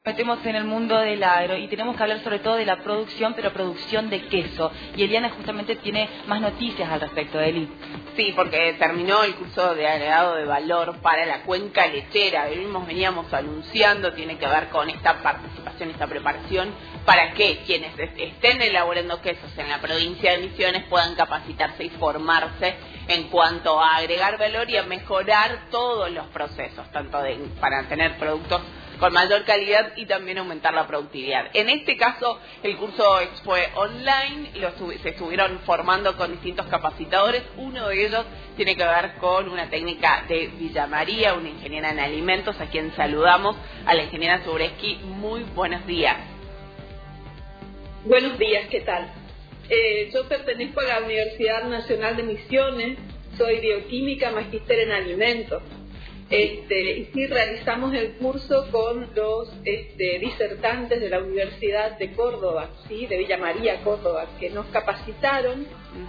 Metemos en el mundo del agro y tenemos que hablar sobre todo de la producción, pero producción de queso. Y Eliana justamente tiene más noticias al respecto, Eli. Sí, porque terminó el curso de agregado de valor para la cuenca lechera. Veníamos anunciando, tiene que ver con esta participación, esta preparación, para que quienes estén elaborando quesos en la provincia de Misiones puedan capacitarse y formarse en cuanto a agregar valor y a mejorar todos los procesos, tanto para tener productos con mayor calidad y también aumentar la productividad. En este caso, el curso fue online, se estuvieron formando con distintos capacitadores. Uno de ellos tiene que ver con una técnica de Villa María, una ingeniera en alimentos, a quien saludamos, a la ingeniera Subreski. Muy buenos días. Buenos días, ¿qué tal? Yo pertenezco a la Universidad Nacional de Misiones, soy bioquímica, magíster en alimentos. Y sí, realizamos el curso con los disertantes de la Universidad de Córdoba, ¿sí? De Villa María, Córdoba, que nos capacitaron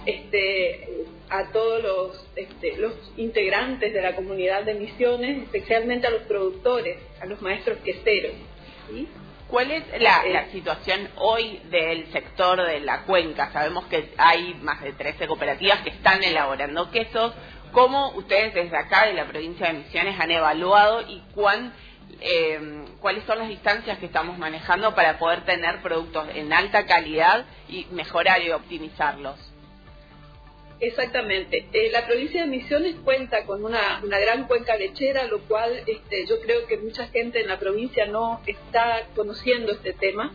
a todos los integrantes de la comunidad de Misiones, especialmente a los productores, a los maestros queseros, ¿sí? ¿Cuál es la situación hoy del sector de la cuenca? Sabemos que hay más de 13 cooperativas que están elaborando quesos. ¿Cómo ustedes desde acá de la provincia de Misiones han evaluado y cuáles son las distancias que estamos manejando para poder tener productos en alta calidad y mejorar y optimizarlos? Exactamente. La provincia de Misiones cuenta con una gran cuenca lechera, lo cual yo creo que mucha gente en la provincia no está conociendo este tema.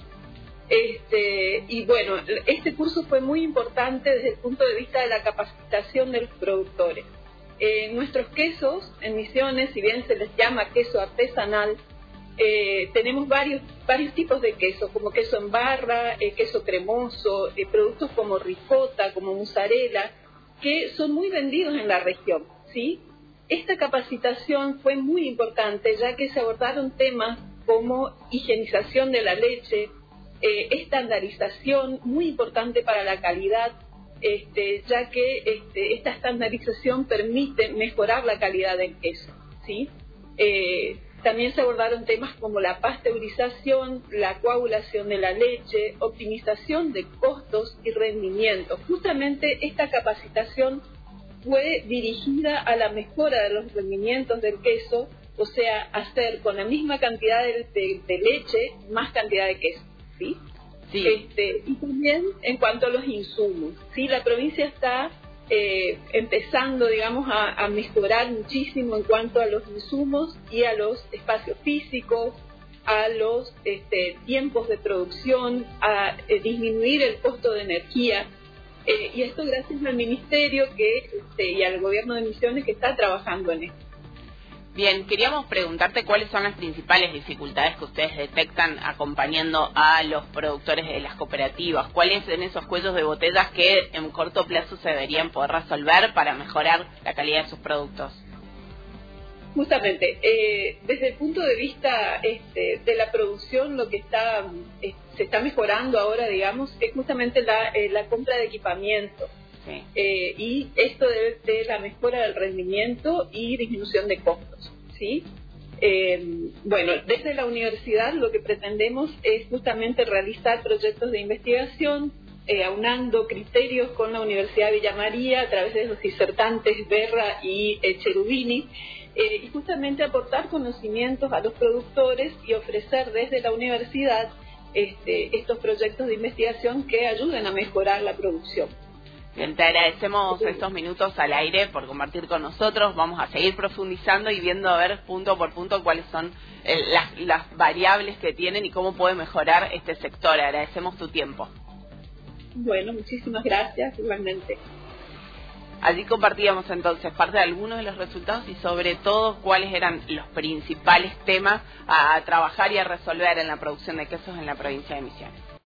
Y bueno, este curso fue muy importante desde el punto de vista de la capacitación de los productores. Nuestros quesos en Misiones, si bien se les llama queso artesanal, tenemos varios tipos de queso, como queso en barra, queso cremoso, productos como ricota, como mozzarella, que son muy vendidos en la región, ¿sí? Esta capacitación fue muy importante, ya que se abordaron temas como higienización de la leche, estandarización, muy importante para la calidad, ya que esta estandarización permite mejorar la calidad del queso, ¿sí? También se abordaron temas como la pasteurización, la coagulación de la leche, optimización de costos y rendimiento. Justamente esta capacitación fue dirigida a la mejora de los rendimientos del queso, o sea, hacer con la misma cantidad de leche más cantidad de queso, ¿sí? Sí. Y también en cuanto a los insumos, ¿sí? La provincia está empezando, digamos, a mejorar muchísimo en cuanto a los insumos y a los espacios físicos, a los tiempos de producción, a disminuir el costo de energía. Y esto gracias al Ministerio y al Gobierno de Misiones que está trabajando en esto. Bien, queríamos preguntarte cuáles son las principales dificultades que ustedes detectan acompañando a los productores de las cooperativas. ¿Cuáles son esos cuellos de botellas que en corto plazo se deberían poder resolver para mejorar la calidad de sus productos? Justamente, desde el punto de vista de la producción, lo que se está mejorando ahora, digamos, es justamente la compra de equipamiento. Sí. Y esto de la mejora del rendimiento y disminución de costos, ¿sí? Bueno, desde la universidad lo que pretendemos es justamente realizar proyectos de investigación, aunando criterios con la Universidad de Villa María a través de los disertantes Berra y Cherubini, y justamente aportar conocimientos a los productores y ofrecer desde la universidad estos proyectos de investigación que ayuden a mejorar la producción. Bien, te agradecemos estos minutos al aire por compartir con nosotros. Vamos a seguir profundizando y viendo a ver punto por punto cuáles son las variables que tienen y cómo puede mejorar este sector. Agradecemos tu tiempo. Bueno, muchísimas gracias, igualmente. Allí compartíamos entonces parte de algunos de los resultados y sobre todo cuáles eran los principales temas a trabajar y a resolver en la producción de quesos en la provincia de Misiones.